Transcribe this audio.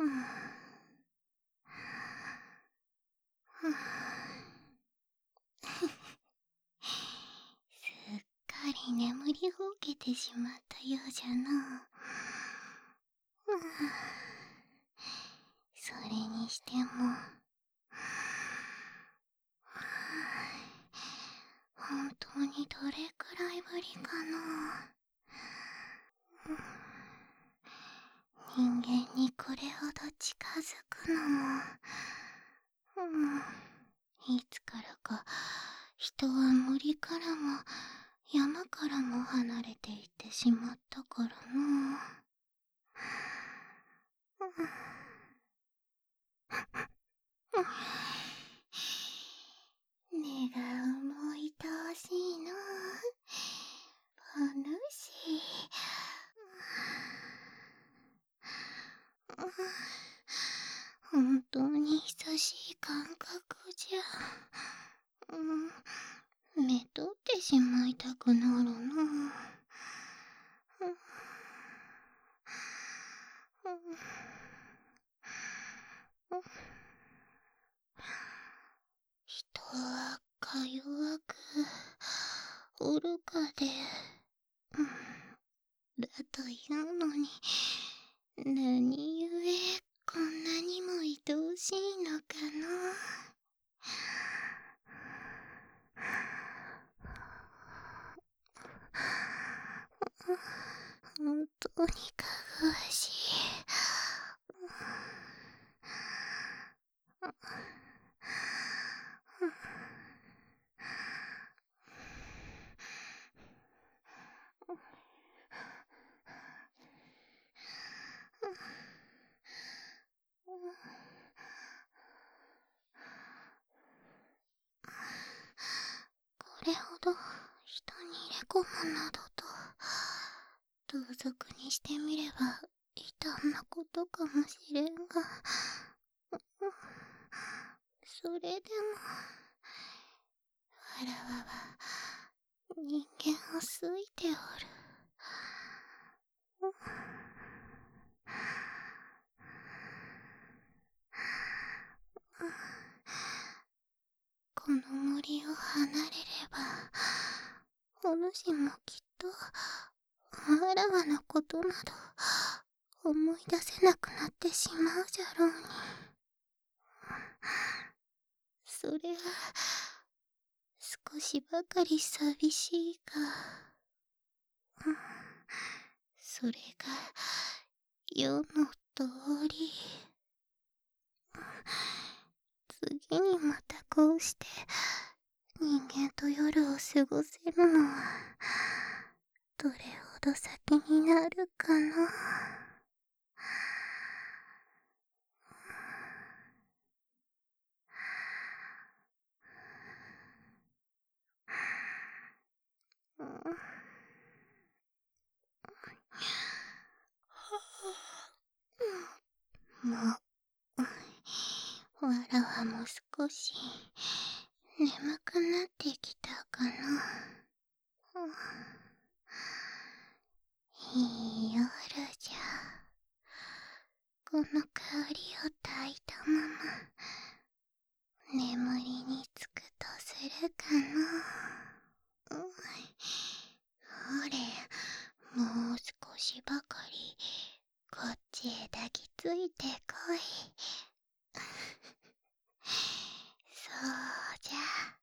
すっかり眠りほうけてしまったようじゃな。それにしても本当にどれくらいぶりかな。人間にこれほど近づくのも、いつからか人は森からも山からも離れていってしまったからな。根が重いとしいの。お主。本当に久しい感覚じゃ。目取ってしまいたくなるな。人はか弱く愚かで、だというのに、何故こんなにも愛おしいのかな。本当にかぐわしい。これほど人に入れ込むなどと、同族にしてみれば異端なことかもしれんが、それでもわらわは人間を好いておる。この森を離れれば、お主もきっとわらわのことなど思い出せなくなってしまうじゃろうに。それは少しばかり寂しいが、それが世の通り。次にまたこうして人間と夜を過ごせるのはどれほど先になるかな。もうわらわも少し眠くなってきたかな。いい夜じゃ。この香りを焚いたまま眠りにつくとするかな。ほれ、もう少しばかりこっちへ抱きついてこい。そうじゃ。